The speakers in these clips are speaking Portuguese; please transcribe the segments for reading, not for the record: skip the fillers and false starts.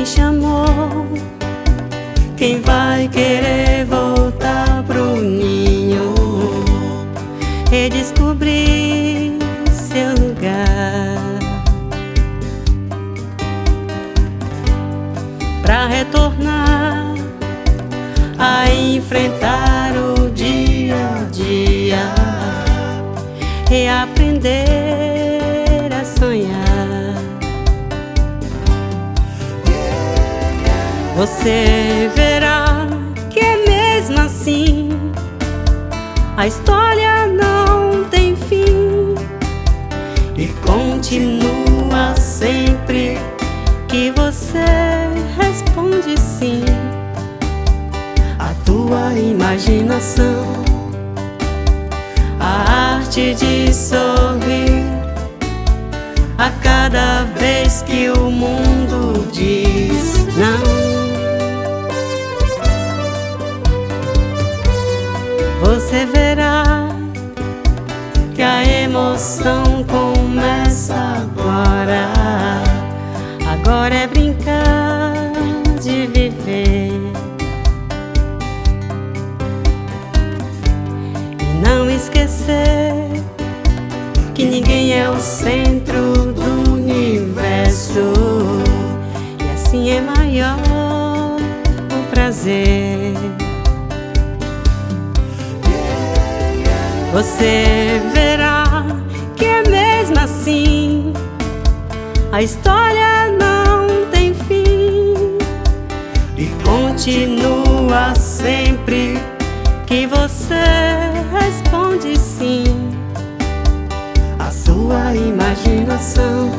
chamou, quem vai querer voltar pro ninho, redescobrir seu lugar, pra retornar a enfrentar o dia a dia, reaprender a sonhar. Você verá que é mesmo assim, a história não tem fim e continua sempre que você responde sim. A tua imaginação, a arte de sorrir a cada vez que o mundo diz não. Você verá que a emoção começa agora. Agora é brincar de viver e não esquecer que ninguém é o centro do universo, e assim é maior o prazer. Você verá que é mesmo assim, a história não tem fim e continua sempre que você responde sim. A sua imaginação,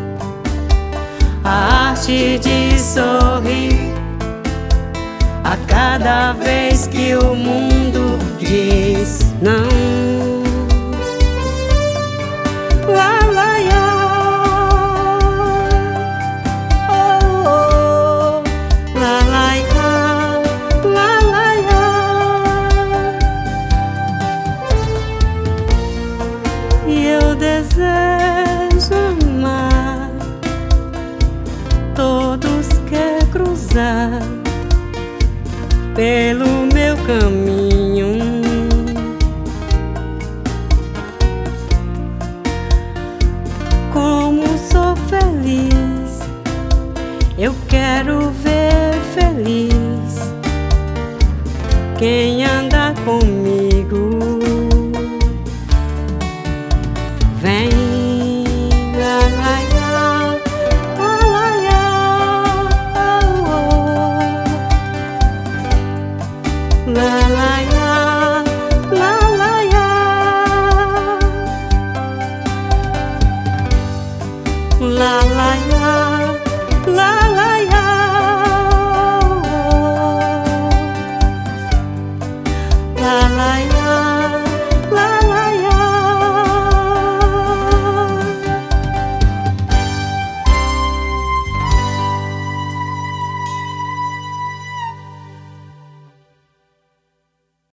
a arte de sorrir a cada vez que o mundo diz não. La la ya, oh, oh, la la ya, la la ya. E eu desejo amar todos que cruzar pelo meu caminho. Como sou feliz, eu quero ver feliz quem anda comigo. Vem